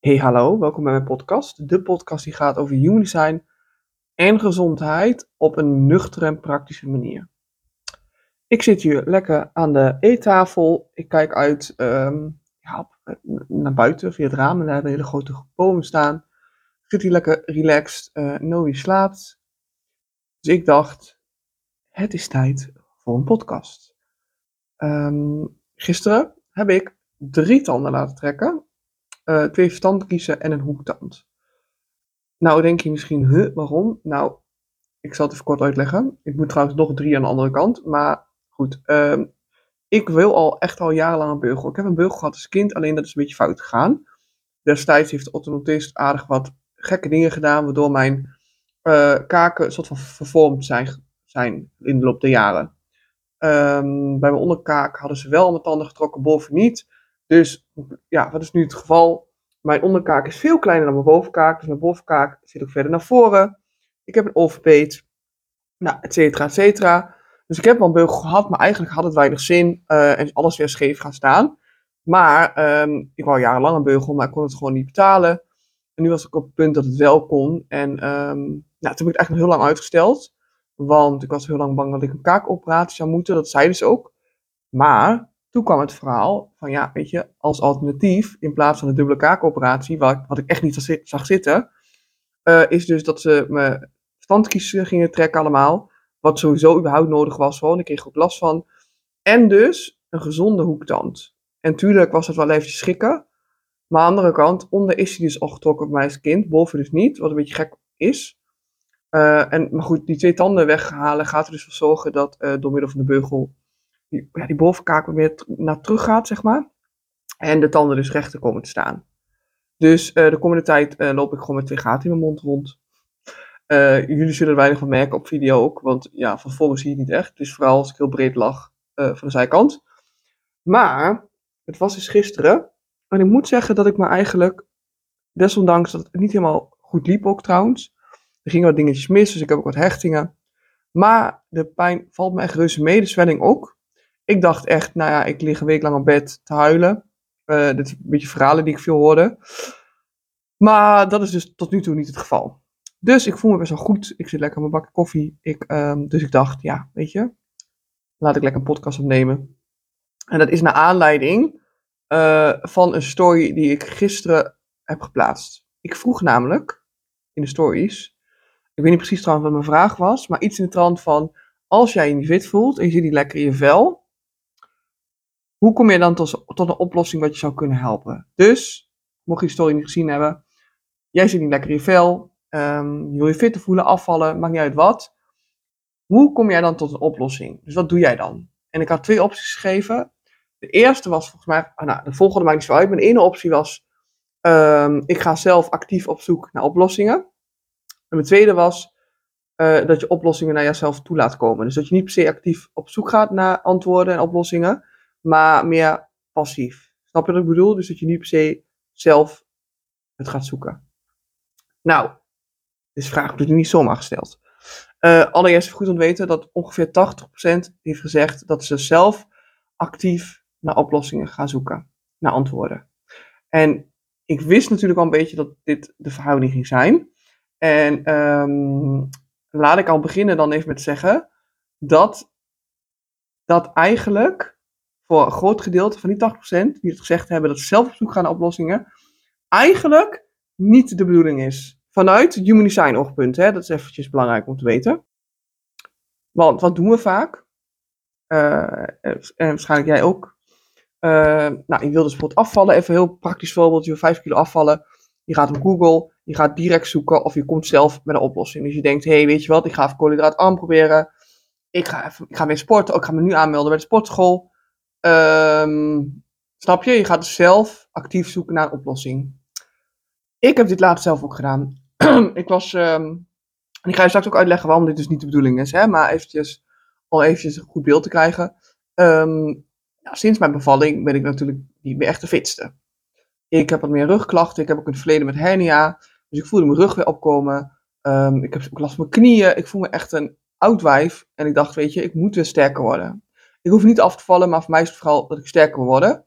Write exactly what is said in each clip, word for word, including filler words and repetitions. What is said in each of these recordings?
Hey, hallo, welkom bij mijn podcast. De podcast die gaat over human design en gezondheid op een nuchtere en praktische manier. Ik zit hier lekker aan de eettafel. Ik kijk uit ehm, ja, op- eh, naar buiten via het raam en daar hebben hele grote bomen staan. Ik zit hier lekker relaxed. eh Noe slaapt. Dus ik dacht, het is tijd voor een podcast. Ehm, gisteren heb ik drie tanden laten trekken. eh, twee verstandkiezen en een hoektand. Nou, denk je misschien, huh, waarom? Nou, ik zal het even kort uitleggen. Ik moet trouwens nog drie aan de andere kant. Maar goed, ehm, ik wil al echt al jarenlang een beugel. Ik heb een beugel gehad als kind, alleen dat is een beetje fout gegaan. Destijds heeft de orthodontist aardig wat gekke dingen gedaan, waardoor mijn eh, kaken een soort van vervormd zijn, zijn in de loop der jaren. Ehm, bij mijn onderkaak hadden ze wel mijn tanden getrokken, boven niet. Dus ja, wat is nu het geval? Mijn onderkaak is veel kleiner dan mijn bovenkaak. Dus mijn bovenkaak zit ook verder naar voren. Ik heb een overbeet. Nou, et cetera, et cetera. Dus ik heb wel een beugel gehad, maar eigenlijk had het weinig zin. eh, en is alles weer scheef gaan staan. Maar ehm, ik wou jarenlang een beugel, maar ik kon het gewoon niet betalen. En nu was ik op het punt dat het wel kon. En ehm, nou, toen heb ik het eigenlijk nog heel lang uitgesteld. Want ik was heel lang bang dat ik een kaakoperatie zou moeten. Dat zeiden ze ook. Maar toen kwam het verhaal van ja, weet je, als alternatief, in plaats van de dubbele kaakoperatie, wat, wat ik echt niet zag, zag zitten, eh, is dus dat ze me standkiezen gingen trekken allemaal. Wat sowieso überhaupt nodig was gewoon. Ik kreeg ook last van. En dus een gezonde hoektand. En tuurlijk was het wel eventjes schrikken. Maar aan de andere kant, onder is hij dus al getrokken bij mij als kind. Boven dus niet, wat een beetje gek is. Eh, en, maar goed, die twee tanden weghalen gaat er dus voor zorgen dat uh, door middel van de beugel die, ja, die bovenkaak weer t- naar terug gaat, zeg maar. En de tanden dus rechter komen te staan. Dus uh, de komende tijd uh, loop ik gewoon met twee gaten in mijn mond rond. Uh, jullie zullen er weinig van merken op video ook, want ja, van voren zie je het niet echt. Dus vooral als ik heel breed lag uh, van de zijkant. Maar het was dus gisteren. En ik moet zeggen dat ik me eigenlijk, desondanks dat het niet helemaal goed liep ook trouwens. Er gingen wat dingetjes mis, dus ik heb ook wat hechtingen. Maar de pijn valt me echt reuze mee, de zwelling ook. Ik dacht echt, nou ja, ik lig een week lang op bed te huilen. Uh, dit is een beetje verhalen die ik veel hoorde. Maar dat is dus tot nu toe niet het geval. Dus ik voel me best wel goed. Ik zit lekker aan mijn bakje koffie. Ik, um, dus ik dacht, ja, weet je, laat ik lekker een podcast opnemen. En dat is naar aanleiding uh, van een story die ik gisteren heb geplaatst. Ik vroeg namelijk in de stories, ik weet niet precies trouwens wat mijn vraag was, maar iets in de trant van, als jij je niet fit voelt en je zit niet lekker in je vel, hoe kom je dan tot, tot een oplossing wat je zou kunnen helpen? Dus, mocht je de story niet gezien hebben, jij zit niet lekker in je vel, um, je wil je fitter voelen, afvallen, maakt niet uit wat. Hoe kom jij dan tot een oplossing? Dus wat doe jij dan? En ik had twee opties gegeven. De eerste was volgens mij, ah, nou, de volgende maakt niet zo uit. Mijn ene optie was, um, ik ga zelf actief op zoek naar oplossingen. En mijn tweede was, uh, dat je oplossingen naar jezelf toe laat komen. Dus dat je niet per se actief op zoek gaat naar antwoorden en oplossingen, maar meer passief. Snap je wat ik bedoel? Dus dat je niet per se zelf het gaat zoeken. Nou, deze vraag heb ik niet zomaar gesteld. Uh, allereerst goed om te weten dat ongeveer tachtig procent heeft gezegd dat ze zelf actief naar oplossingen gaan zoeken, naar antwoorden. En ik wist natuurlijk al een beetje dat dit de verhouding ging zijn. En um, laat ik al beginnen dan even met zeggen dat dat eigenlijk voor een groot gedeelte van die tachtig procent die het gezegd hebben dat ze zelf op zoek gaan naar oplossingen, eigenlijk niet de bedoeling is. Vanuit het human design oogpunt, hè? Dat is eventjes belangrijk om te weten. Want wat doen we vaak? Uh, en waarschijnlijk jij ook. Uh, nou, je wil dus bijvoorbeeld afvallen. Even een heel praktisch voorbeeld. Je wil vijf kilo afvallen. Je gaat op Google. Je gaat direct zoeken of je komt zelf met een oplossing. Dus je denkt, hé, hey, weet je wat? Ik ga even koolhydraatarm proberen. Ik ga, even, ik ga weer sporten. Oh, ik ga me nu aanmelden bij de sportschool. Um, snap je? Je gaat dus zelf actief zoeken naar een oplossing. Ik heb dit laatst zelf ook gedaan. ik was... Um, en ik ga je straks ook uitleggen waarom dit dus niet de bedoeling is. Hè? Maar eventjes, al eventjes een goed beeld te krijgen. Um, nou, sinds mijn bevalling ben ik natuurlijk niet meer echt de fitste. Ik heb wat meer rugklachten. Ik heb ook in het verleden met hernia. Dus ik voelde mijn rug weer opkomen. Um, ik heb ook last van mijn knieën. Ik voel me echt een oud wijf. En ik dacht, weet je, ik moet weer sterker worden. Ik hoef niet af te vallen, maar voor mij is het vooral dat ik sterker wil worden.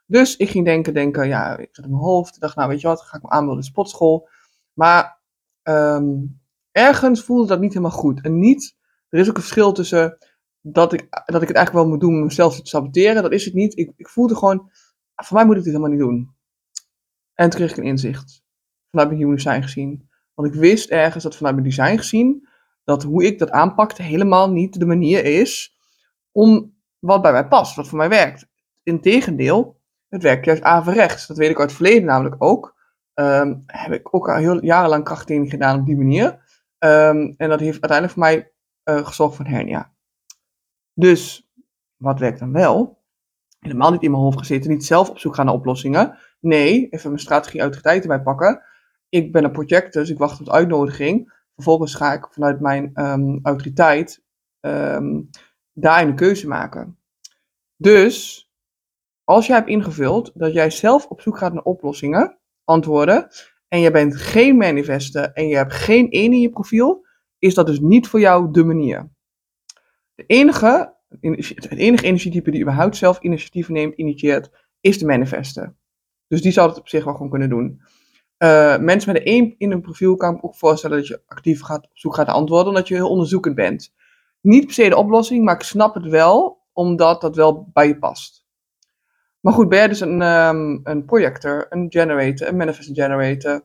Dus ik ging denken, denken, ja, ik zat in mijn hoofd. Ik dacht, nou weet je wat, ga ik me aanmelden in de sportschool. Maar um, ergens voelde dat niet helemaal goed. En niet, er is ook een verschil tussen dat ik, dat ik het eigenlijk wel moet doen om mezelf te saboteren. Dat is het niet. Ik, ik voelde gewoon, voor mij moet ik dit helemaal niet doen. En toen kreeg ik een inzicht. Vanuit mijn human design gezien. Want ik wist ergens dat vanuit mijn design gezien, dat hoe ik dat aanpakte helemaal niet de manier is om wat bij mij past, wat voor mij werkt. Integendeel, het werkt juist averechts. Dat weet ik uit het verleden namelijk ook. Um, heb ik ook al heel jarenlang krachttraining gedaan op die manier. Um, en dat heeft uiteindelijk voor mij uh, gezorgd voor een hernia. Dus, wat werkt dan wel? Helemaal niet in mijn hoofd gezeten, niet zelf op zoek gaan naar oplossingen. Nee, even mijn strategie autoriteit erbij pakken. Ik ben een projector, dus ik wacht op de uitnodiging. Vervolgens ga ik vanuit mijn um, autoriteit um, daarin een keuze maken. Dus, als jij hebt ingevuld dat jij zelf op zoek gaat naar oplossingen, antwoorden, en je bent geen manifester en je hebt geen één in je profiel, is dat dus niet voor jou de manier. De enige, het enige energietype die überhaupt zelf initiatief neemt, initieert, is de manifester. Dus die zou het op zich wel gewoon kunnen doen. Uh, mensen met een één in hun profiel kan ik me ook voorstellen dat je actief gaat, op zoek gaat naar antwoorden, omdat je heel onderzoekend bent. Niet per se de oplossing, maar ik snap het wel, omdat dat wel bij je past. Maar goed, ben jij dus een, um, een projector, een generator, een manifest generator,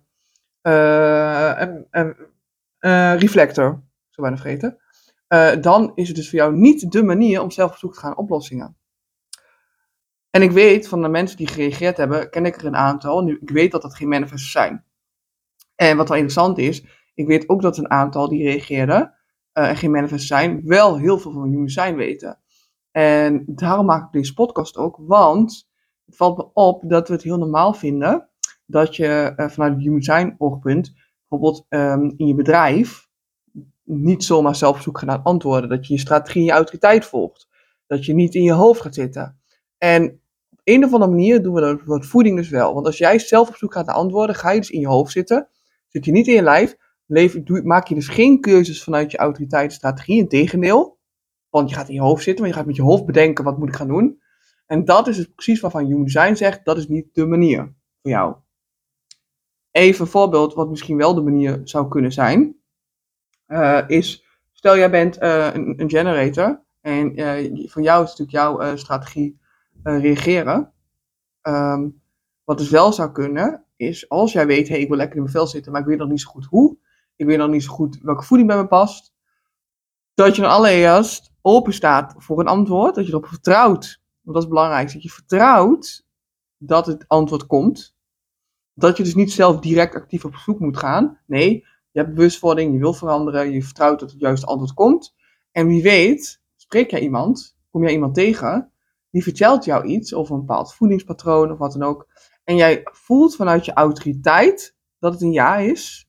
uh, een, een uh, reflector, zo bijna vergeten. Uh, dan is het dus voor jou niet de manier om zelf op zoek te gaan naar oplossingen. En ik weet van de mensen die gereageerd hebben, ken ik er een aantal. Nu, ik weet dat dat geen manifestors zijn. En wat wel interessant is, ik weet ook dat een aantal die reageerden uh, en geen manifestors zijn, wel heel veel van human design weten. En daarom maak ik deze podcast ook, want het valt me op dat we het heel normaal vinden dat je uh, vanuit het human design oogpunt, bijvoorbeeld um, in je bedrijf, niet zomaar zelf op zoek gaat naar antwoorden. Dat je je strategie en je autoriteit volgt. Dat je niet in je hoofd gaat zitten. En op een of andere manier doen we dat met voeding dus wel. Want als jij zelf op zoek gaat naar antwoorden, ga je dus in je hoofd zitten. Zit je niet in je lijf, leef, doe, maak je dus geen keuzes vanuit je autoriteit en strategie. Integendeel. Want je gaat in je hoofd zitten, want je gaat met je hoofd bedenken, wat moet ik gaan doen? En dat is dus precies waarvan Human Design zegt, dat is niet de manier voor jou. Even een voorbeeld, wat misschien wel de manier zou kunnen zijn, uh, is, stel jij bent uh, een, een generator, en uh, voor jou is natuurlijk jouw uh, strategie uh, reageren. Um, wat dus wel zou kunnen, is als jij weet, hey, ik wil lekker in mijn vel zitten, maar ik weet nog niet zo goed hoe, ik weet nog niet zo goed welke voeding bij me past, dat je dan allereerst open staat voor een antwoord, dat je erop vertrouwt, want dat is belangrijk, dat je vertrouwt dat het antwoord komt, dat je dus niet zelf direct actief op zoek moet gaan, nee, je hebt bewustwording, je wil veranderen, je vertrouwt dat het juiste antwoord komt, en wie weet, spreek jij iemand, kom jij iemand tegen, die vertelt jou iets over een bepaald voedingspatroon of wat dan ook, en jij voelt vanuit je autoriteit dat het een ja is,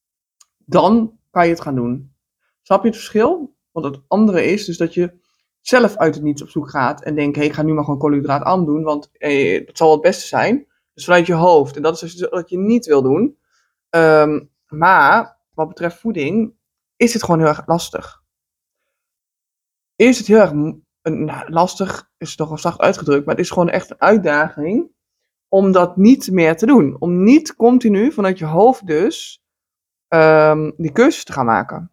dan kan je het gaan doen. Snap je het verschil? Want het andere is dus dat je zelf uit het niets op zoek gaat en denkt, hé, hey, ik ga nu maar gewoon koolhydraat aan doen, want hey, dat zal wel het beste zijn. Dus vanuit je hoofd. En dat is dus wat je niet wil doen. Um, maar, wat betreft voeding, is het gewoon heel erg lastig. Is het heel erg, nou, lastig, is toch wel zacht uitgedrukt, maar het is gewoon echt een uitdaging om dat niet meer te doen. Om niet continu vanuit je hoofd dus um, die keuzes te gaan maken.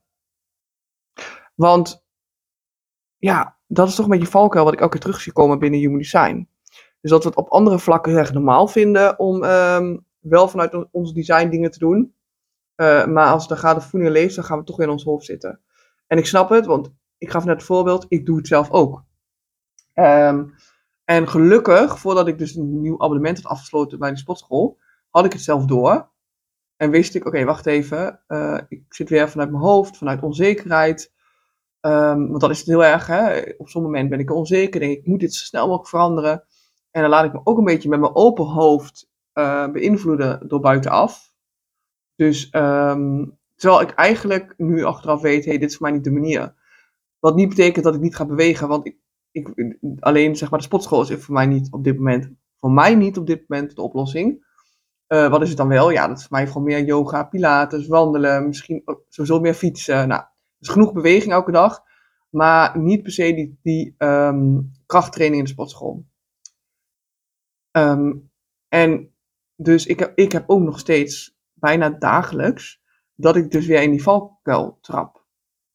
Want ja, dat is toch een beetje valkuil wat ik elke keer terug zie komen binnen Human Design. Dus dat we het op andere vlakken heel erg normaal vinden om um, wel vanuit ons design dingen te doen. Uh, maar als het dan gaat om voeding en leefstijl, dan gaan we toch weer in ons hoofd zitten. En ik snap het, want ik gaf net het voorbeeld, ik doe het zelf ook. Um, en gelukkig, voordat ik dus een nieuw abonnement had afgesloten bij de sportschool, had ik het zelf door. En wist ik, oké, okay, wacht even, uh, ik zit weer vanuit mijn hoofd, vanuit onzekerheid. Um, want dat is het heel erg, hè. Op zo'n moment ben ik onzeker, denk ik, ik moet dit zo snel mogelijk veranderen. En dan laat ik me ook een beetje met mijn open hoofd uh, beïnvloeden door buitenaf. Dus, um, terwijl ik eigenlijk nu achteraf weet, hey, dit is voor mij niet de manier. Wat niet betekent dat ik niet ga bewegen, want ik, ik, alleen zeg maar de sportschool is voor mij niet op dit moment, voor mij niet op dit moment de oplossing. Uh, wat is het dan wel? Ja, dat is voor mij gewoon meer yoga, pilates, wandelen, misschien sowieso meer fietsen. Nou, dus genoeg beweging elke dag, maar niet per se die, die um, krachttraining in de sportschool. Um, en dus ik heb, ik heb ook nog steeds bijna dagelijks dat ik dus weer in die valkuil trap.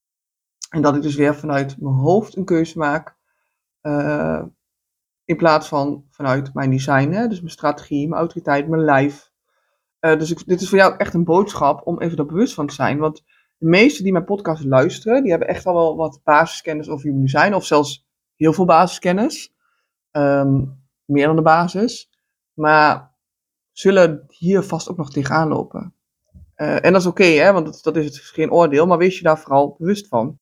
En dat ik dus weer vanuit mijn hoofd een keuze maak. Uh, in plaats van vanuit mijn design, hè? Dus mijn strategie, mijn autoriteit, mijn lijf. Uh, dus ik, dit is voor jou echt een boodschap om even daar bewust van te zijn. Want de meesten die mijn podcast luisteren, die hebben echt al wel wat basiskennis over human design. Of zelfs heel veel basiskennis. Um, meer dan de basis. Maar zullen hier vast ook nog tegenaan lopen. Uh, en dat is oké, okay, hè, want dat, dat is het geen oordeel. Maar wees je daar vooral bewust van.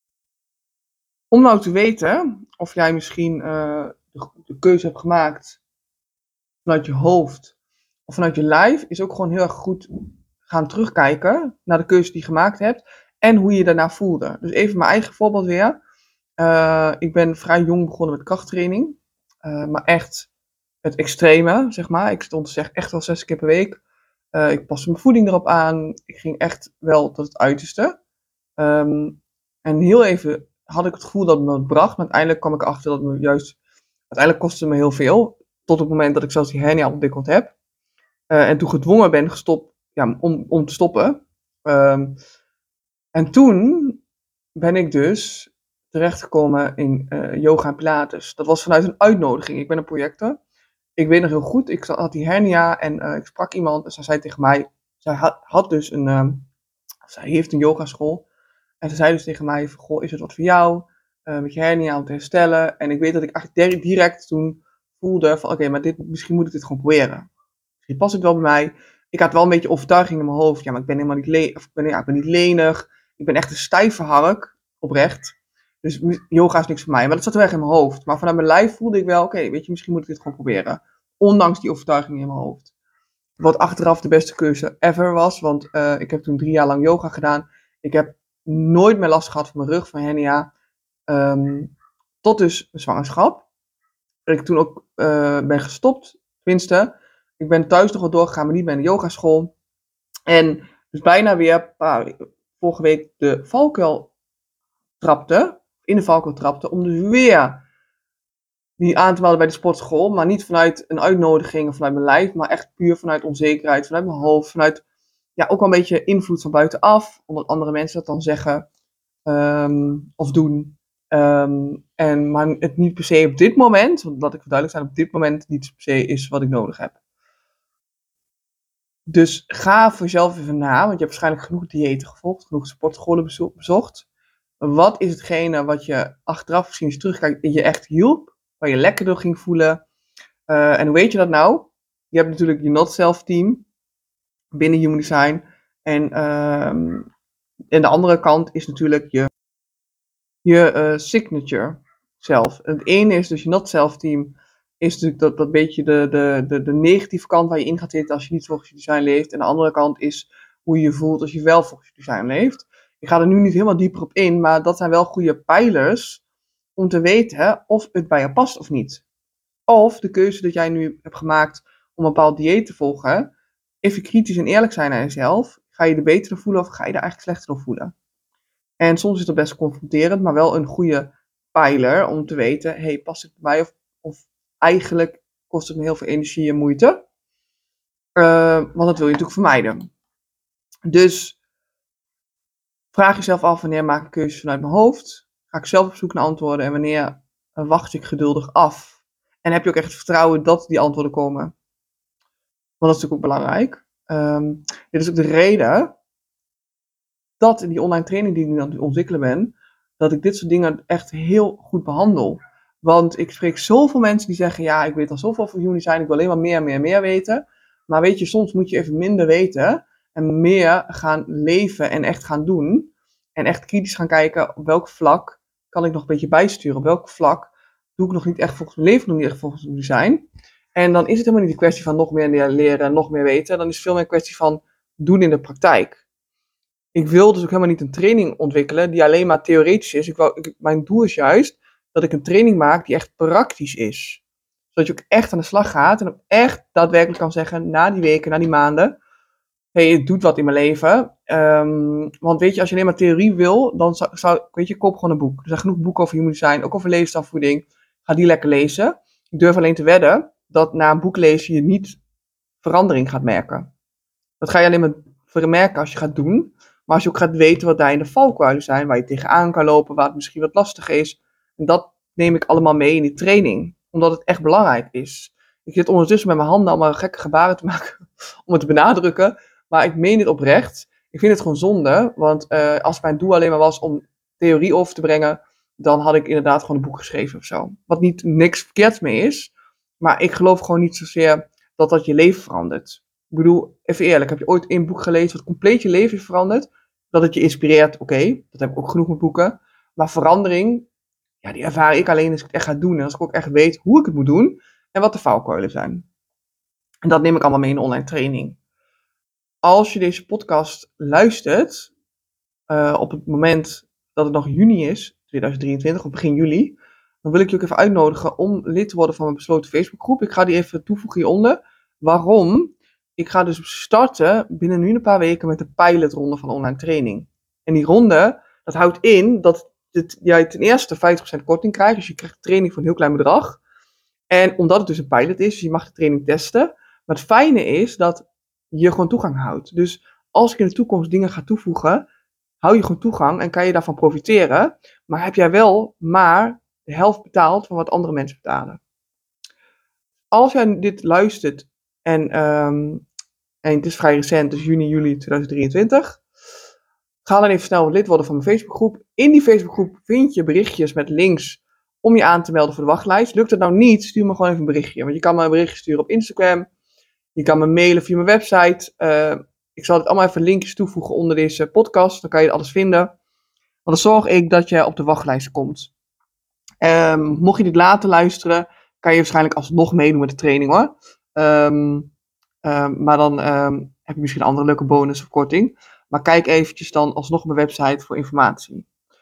Om nou te weten of jij misschien uh, de, de keuze hebt gemaakt vanuit je hoofd of vanuit je lijf, is ook gewoon heel erg goed gaan terugkijken naar de keuze die je gemaakt hebt en hoe je je daarna voelde. Dus even mijn eigen voorbeeld weer. Uh, ik ben vrij jong begonnen met krachttraining, uh, maar echt het extreme, zeg maar. Ik stond zeg echt al zes keer per week. Uh, ik paste mijn voeding erop aan. Ik ging echt wel tot het uiterste. Um, en heel even had ik het gevoel dat het me het bracht, maar uiteindelijk kwam ik achter dat het me juist, uiteindelijk kostte het me heel veel, tot het moment dat ik zelfs die hernia ontwikkeld heb. Uh, en toen gedwongen ben gestopt, ja, om, om te stoppen. Um, en toen ben ik dus terechtgekomen in uh, yoga en pilates. Dat was vanuit een uitnodiging. Ik ben een projector. Ik weet nog heel goed, ik had die hernia en uh, ik sprak iemand en zij zei tegen mij, zij had, had dus een, um, zij heeft een yogaschool. En ze zei dus tegen mij, goh, is het wat voor jou? Uh, met je hernia om te herstellen. En ik weet dat ik eigenlijk direct toen voelde van, oké, okay, maar dit, misschien moet ik dit gewoon proberen. Misschien past het wel bij mij. Ik had wel een beetje overtuiging in mijn hoofd. Ja, maar ik ben helemaal niet, le- of ik ben, ja, ik ben niet lenig. Ik ben echt een stijve hark, oprecht. Dus yoga is niks voor mij. Maar dat zat wel echt in mijn hoofd. Maar vanuit mijn lijf voelde ik wel, oké, okay, weet je, misschien moet ik dit gewoon proberen. Ondanks die overtuiging in mijn hoofd. Wat achteraf de beste keuze ever was. Want uh, ik heb toen drie jaar lang yoga gedaan. Ik heb nooit meer last gehad van mijn rug, van hernia. Um, tot dus mijn zwangerschap. Dat ik toen ook uh, ben gestopt. Tenminste, ik ben thuis nog wel doorgegaan, maar niet bij een yogaschool. En dus bijna weer, uh, vorige week de valkuil trapte. In de valkuil trapte. Om dus weer die aan te melden bij de sportschool. Maar niet vanuit een uitnodiging of vanuit mijn lijf. Maar echt puur vanuit onzekerheid. Vanuit mijn hoofd. Vanuit ja, ook wel een beetje invloed van buitenaf. Omdat andere mensen dat dan zeggen. Um, of doen. Um, en, maar het niet per se op dit moment. Want laat ik verduidelijk zijn. Op dit moment niet per se is wat ik nodig heb. Dus ga voor jezelf even na. Want je hebt waarschijnlijk genoeg diëten gevolgd. Genoeg sportscholen bezocht. Wat is hetgene wat je achteraf misschien eens terugkijkt en je echt hielp? Waar je lekker door ging voelen. Uh, en hoe weet je dat nou? Je hebt natuurlijk je Not Self team binnen Human Design. En, um, en de andere kant is natuurlijk je, je uh, signature zelf. Het ene is dus je Not Self team. Is natuurlijk dat, dat beetje de, de, de, de negatieve kant waar je in gaat zitten als je niet volgens je design leeft. En de andere kant is hoe je je voelt als je wel volgens je design leeft. Ik ga er nu niet helemaal dieper op in, maar dat zijn wel goede pijlers om te weten of het bij je past of niet. Of de keuze dat jij nu hebt gemaakt om een bepaald dieet te volgen, even kritisch en eerlijk zijn naar jezelf. Ga je er beter door voelen of ga je er eigenlijk slechter door voelen? En soms is dat best confronterend, maar wel een goede pijler om te weten, hé, hey, past het bij mij of, of eigenlijk kost het me heel veel energie en moeite? Uh, want dat wil je natuurlijk vermijden. Dus vraag jezelf af, wanneer maak ik keuzes vanuit mijn hoofd? Ga ik zelf op zoek naar antwoorden en wanneer wacht ik geduldig af? En heb je ook echt het vertrouwen dat die antwoorden komen? Want dat is natuurlijk ook belangrijk. Um, dit is ook de reden dat in die online training die ik nu aan het ontwikkelen ben, dat ik dit soort dingen echt heel goed behandel. Want ik spreek zoveel mensen die zeggen, ja, ik weet al zoveel van human design, ik wil alleen maar meer, meer, meer weten. Maar weet je, soms moet je even minder weten en meer gaan leven en echt gaan doen. En echt kritisch gaan kijken op welk vlak kan ik nog een beetje bijsturen. Op welk vlak doe ik nog niet echt volgens mijn leven, nog niet echt volgens mijn design. En dan is het helemaal niet een kwestie van nog meer leren, nog meer weten. Dan is het veel meer een kwestie van doen in de praktijk. Ik wil dus ook helemaal niet een training ontwikkelen die alleen maar theoretisch is. Ik wou, ik, mijn doel is juist dat ik een training maak die echt praktisch is. Zodat je ook echt aan de slag gaat en ook echt daadwerkelijk kan zeggen na die weken, na die maanden. Hé, hey, het doet wat in mijn leven. Um, want weet je, als je alleen maar theorie wil, dan zou, zou weet je, koop gewoon een boek. Er zijn genoeg boeken over human design, ook over leefstijlvoeding. Ga die lekker lezen. Ik durf alleen te wedden dat na een boek lezen je niet verandering gaat merken. Dat ga je alleen maar merken als je gaat doen. Maar als je ook gaat weten wat daarin de valkuilen zijn, waar je tegenaan kan lopen, waar het misschien wat lastig is. En dat neem ik allemaal mee in die training. Omdat het echt belangrijk is. Ik zit ondertussen met mijn handen allemaal gekke gebaren te maken om het te benadrukken. Maar ik meen dit oprecht. Ik vind het gewoon zonde. Want uh, als mijn doel alleen maar was om theorie over te brengen, dan had ik inderdaad gewoon een boek geschreven of zo. Wat niet niks verkeerd mee is. Maar ik geloof gewoon niet zozeer dat dat je leven verandert. Ik bedoel, even eerlijk, heb je ooit een boek gelezen wat compleet je leven is veranderd? Dat het je inspireert, oké, okay, dat heb ik ook genoeg met boeken. Maar verandering, ja, die ervaar ik alleen als ik het echt ga doen. En als ik ook echt weet hoe ik het moet doen en wat de valkuilen zijn. En dat neem ik allemaal mee in de online training. Als je deze podcast luistert, uh, op het moment dat het nog juni is, tweeduizend drieëntwintig, of begin juli, dan wil ik je ook even uitnodigen om lid te worden van mijn besloten Facebookgroep. Ik ga die even toevoegen hieronder. Waarom? Ik ga dus starten binnen nu een paar weken met de pilotronde van online training. En die ronde, dat houdt in dat het, jij ten eerste vijftig procent korting krijgt. Dus je krijgt training voor een heel klein bedrag. En omdat het dus een pilot is, dus je mag de training testen. Maar het fijne is dat je gewoon toegang houdt. Dus als ik in de toekomst dingen ga toevoegen, hou je gewoon toegang en kan je daarvan profiteren. Maar heb jij wel maar de helft betaald van wat andere mensen betalen. Als jij dit luistert en, um, en het is vrij recent, dus juni, juli tweeduizend drieëntwintig. Ga dan even snel lid worden van mijn Facebookgroep. In die Facebookgroep vind je berichtjes met links om je aan te melden voor de wachtlijst. Lukt het nou niet, stuur me gewoon even een berichtje. Want je kan me een berichtje sturen op Instagram. Je kan me mailen via mijn website. Uh, ik zal het allemaal even linkjes toevoegen onder deze podcast. Dan kan je alles vinden. Want dan zorg ik dat je op de wachtlijst komt. Um, mocht je dit later luisteren, kan je waarschijnlijk alsnog meedoen met de training hoor. Um, um, maar dan um, heb je misschien een andere leuke bonus of korting. Maar kijk eventjes dan alsnog op mijn website voor informatie.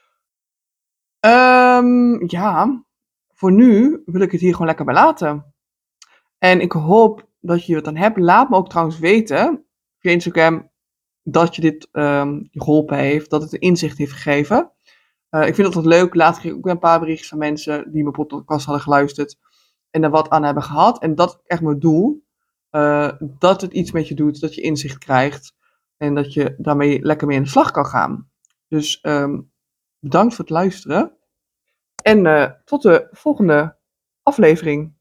Um, ja, voor nu wil ik het hier gewoon lekker bij laten. En ik hoop dat je het dan hebt. Laat me ook trouwens weten via Instagram dat je dit um, je geholpen heeft, dat het een inzicht heeft gegeven. Uh, ik vind dat wat leuk. Later kreeg ik ook een paar berichtjes van mensen die mijn podcast hadden geluisterd en er wat aan hebben gehad. En dat is echt mijn doel. Uh, dat het iets met je doet, dat je inzicht krijgt en dat je daarmee lekker mee aan de slag kan gaan. Dus um, bedankt voor het luisteren en uh, tot de volgende aflevering.